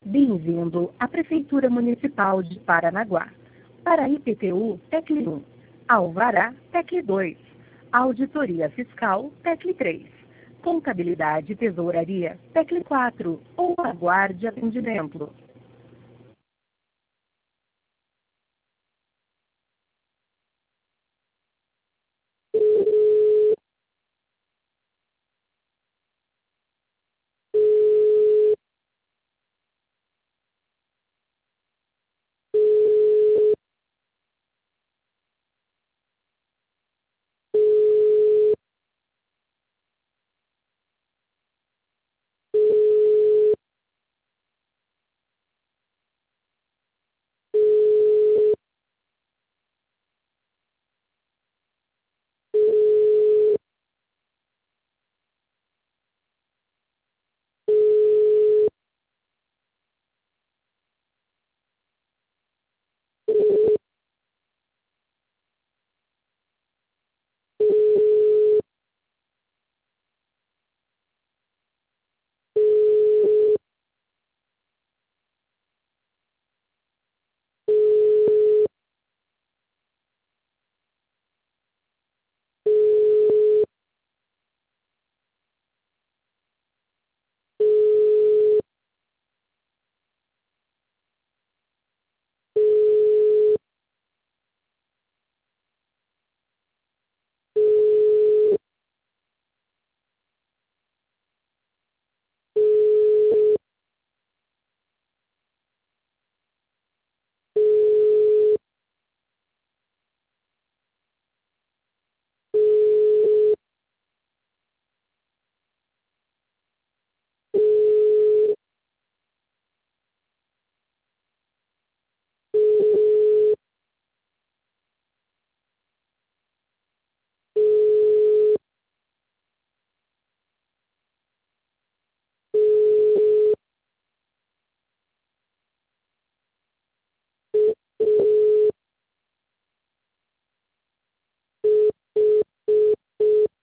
Bem-vindo à Prefeitura Municipal de Paranaguá. Para a IPTU, TECLI 1. Alvará, TECLI 2. Auditoria Fiscal, TECLI 3. Contabilidade e Tesouraria, TECLI 4. Ou aguarde atendimento.